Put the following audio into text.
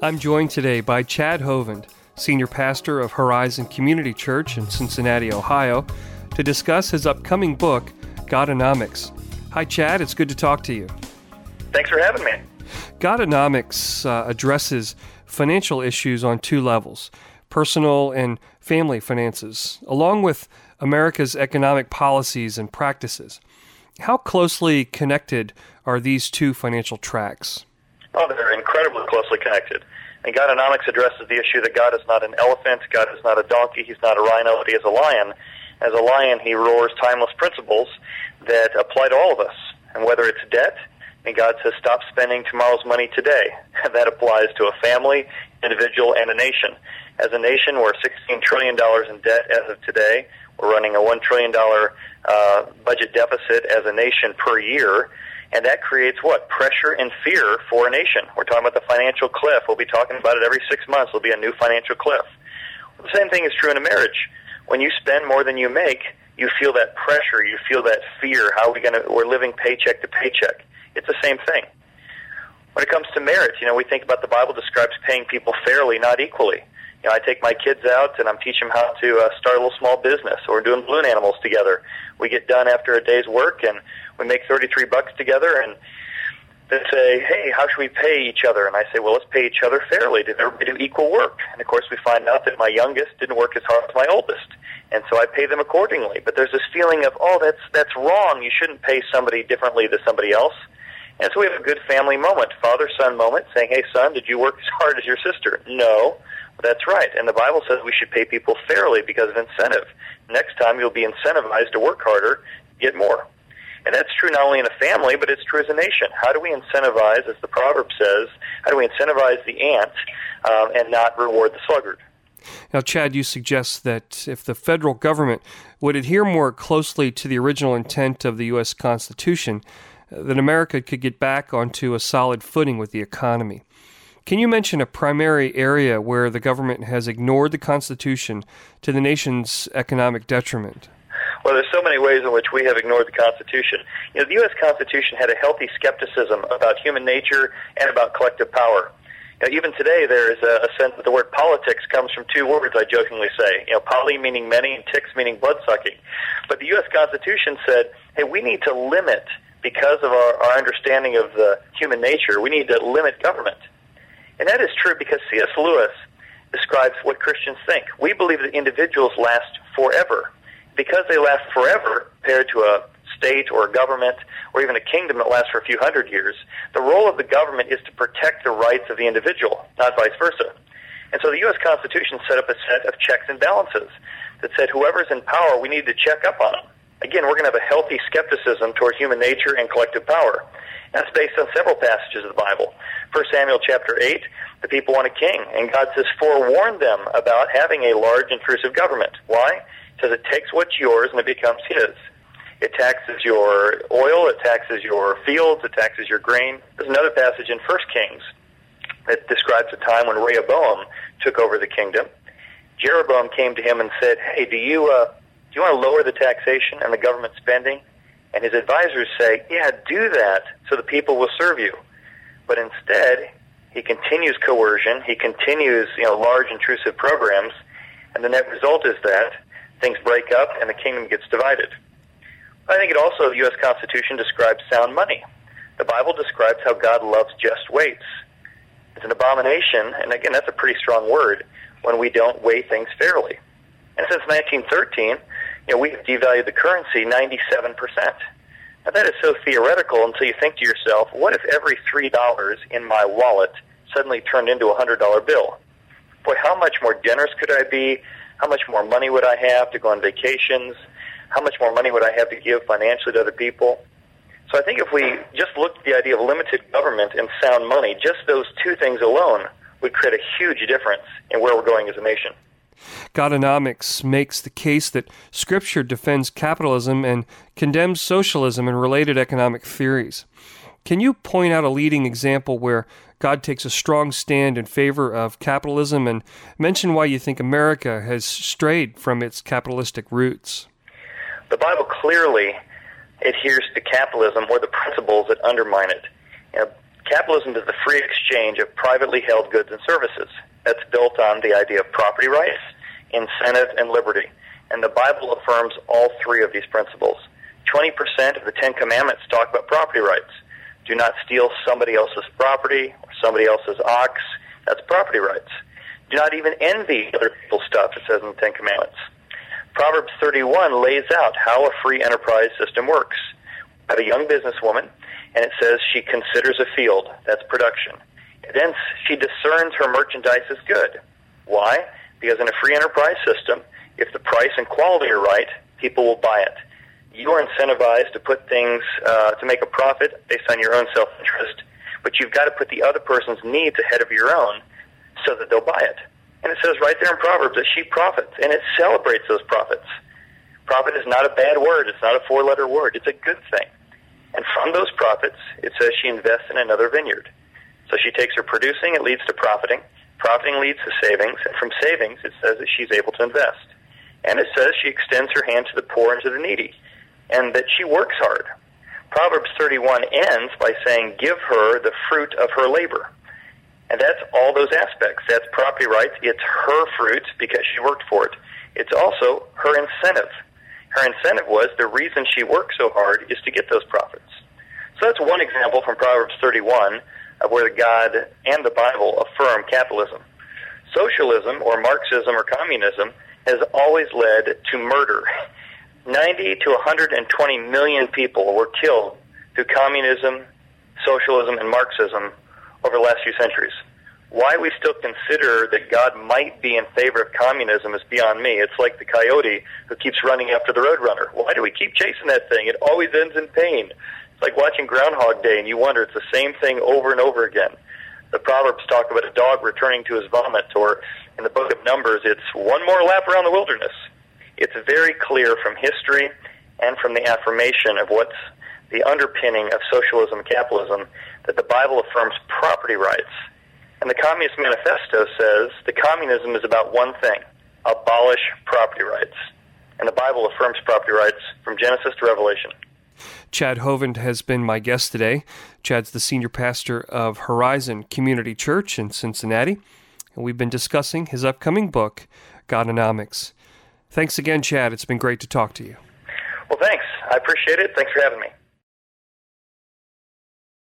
I'm joined today by Chad Hovind, Senior Pastor of Horizon Community Church in Cincinnati, Ohio, to discuss his upcoming book, Godonomics. Hi, Chad. It's good to talk to you. Thanks for having me. Godonomics addresses financial issues on two levels, personal and family finances, along with America's economic policies and practices. How closely connected are these two financial tracks? Oh, they're incredibly closely connected. And Godonomics addresses the issue that God is not an elephant, God is not a donkey, He's not a rhino, but He is a lion. As a lion, He roars timeless principles that apply to all of us. And whether it's debt, and God says, stop spending tomorrow's money today. And that applies to a family, individual, and a nation. As a nation, we're $16 trillion in debt as of today. We're running a $1 trillion budget deficit as a nation per year. And that creates what? Pressure and fear for a nation. We're talking about the financial cliff. We'll be talking about it every 6 months. There'll be a new financial cliff. The same thing is true in a marriage. When you spend more than you make, you feel that pressure. You feel that fear. How are we going to? We're living paycheck to paycheck. It's the same thing. When it comes to marriage, we think about the Bible describes paying people fairly, not equally. I take my kids out and I'm teaching them how to start a little small business, or we're doing balloon animals together. We get done after a day's work and we make $33 together, and they say, hey, how should we pay each other? And I say, well, let's pay each other fairly. Did everybody do equal work? And of course we find out that my youngest didn't work as hard as my oldest, and so I pay them accordingly. But there's this feeling of, that's wrong. You shouldn't pay somebody differently than somebody else. And so we have a good family moment, father-son moment, saying, hey, son, did you work as hard as your sister? No. Well, that's right. And the Bible says we should pay people fairly because of incentive. Next time you'll be incentivized to work harder, get more. And that's true not only in a family, but it's true as a nation. How do we incentivize, as the proverb says, how do we incentivize the ant and not reward the sluggard? Now, Chad, you suggest that if the federal government would adhere more closely to the original intent of the U.S. Constitution, that America could get back onto a solid footing with the economy. Can you mention a primary area where the government has ignored the Constitution to the nation's economic detriment? Well, there's so many ways in which we have ignored the Constitution. The U.S. Constitution had a healthy skepticism about human nature and about collective power. Even today, there is a sense that the word politics comes from two words, I jokingly say. Poly meaning many and ticks meaning blood-sucking. But the U.S. Constitution said, hey, we need to limit, because of our understanding of the human nature, we need to limit government. And that is true because C.S. Lewis describes what Christians think. We believe that individuals last forever. Because they last forever, compared to a state or a government or even a kingdom that lasts for a few hundred years, the role of the government is to protect the rights of the individual, not vice versa. And so the U.S. Constitution set up a set of checks and balances that said whoever's in power, we need to check up on them. Again, we're going to have a healthy skepticism toward human nature and collective power. That's based on several passages of the Bible. 1 Samuel chapter 8, the people want a king, and God says, forewarn them about having a large intrusive government. Why? It says it takes what's yours and it becomes his. It taxes your oil, it taxes your fields, it taxes your grain. There's another passage in 1 Kings that describes a time when Rehoboam took over the kingdom. Jeroboam came to him and said, hey, do you want to lower the taxation and the government spending? And his advisors say, yeah, do that so the people will serve you. But instead, he continues coercion, he continues large intrusive programs, and the net result is that things break up and the kingdom gets divided. I think it also, the U.S. Constitution describes sound money. The Bible describes how God loves just weights. It's an abomination, and again, that's a pretty strong word, when we don't weigh things fairly. And since 1913, we have devalued the currency 97%. Now, that is so theoretical until you think to yourself, what if every $3 in my wallet suddenly turned into a $100 bill? Boy, how much more generous could I be? How much more money would I have to go on vacations? How much more money would I have to give financially to other people? So I think if we just looked at the idea of limited government and sound money, just those two things alone would create a huge difference in where we're going as a nation. Godonomics makes the case that Scripture defends capitalism and condemns socialism and related economic theories. Can you point out a leading example where God takes a strong stand in favor of capitalism and mention why you think America has strayed from its capitalistic roots? The Bible clearly adheres to capitalism or the principles that undermine it. Capitalism is the free exchange of privately held goods and services. That's built on the idea of property rights, incentive, and liberty. And the Bible affirms all three of these principles. 20% of the Ten Commandments talk about property rights. Do not steal somebody else's property or somebody else's ox. That's property rights. Do not even envy other people's stuff, it says in the Ten Commandments. Proverbs 31 lays out how a free enterprise system works. We have a young businesswoman, and it says she considers a field. That's production. Then she discerns her merchandise as good. Why? Because in a free enterprise system, if the price and quality are right, people will buy it. You are incentivized to put things, to make a profit based on your own self-interest, but you've got to put the other person's needs ahead of your own so that they'll buy it. And it says right there in Proverbs that she profits, and it celebrates those profits. Profit is not a bad word. It's not a four-letter word. It's a good thing. And from those profits, it says she invests in another vineyard. So she takes her producing, it leads to profiting. Profiting leads to savings, and from savings, it says that she's able to invest. And it says she extends her hand to the poor and to the needy, and that she works hard. Proverbs 31 ends by saying, give her the fruit of her labor. And that's all those aspects. That's property rights. It's her fruit because she worked for it. It's also her incentive. Her incentive was the reason she worked so hard is to get those profits. So that's one example from Proverbs 31 of where God and the Bible affirm capitalism. Socialism or Marxism or communism has always led to murder. 90 to 120 million people were killed through communism, socialism, and Marxism over the last few centuries. Why we still consider that God might be in favor of communism is beyond me. It's like the coyote who keeps running after the roadrunner. Why do we keep chasing that thing? It always ends in pain. It's like watching Groundhog Day, and you wonder, it's the same thing over and over again. The Proverbs talk about a dog returning to his vomit, or in the book of Numbers, it's one more lap around the wilderness. It's very clear from history and from the affirmation of what's the underpinning of socialism and capitalism that the Bible affirms property rights. And the Communist Manifesto says the communism is about one thing, abolish property rights. And the Bible affirms property rights from Genesis to Revelation. Chad Hovind has been my guest today. Chad's the senior pastor of Horizon Community Church in Cincinnati, and we've been discussing his upcoming book, Godonomics. Thanks again, Chad. It's been great to talk to you. Well, thanks. I appreciate it. Thanks for having me.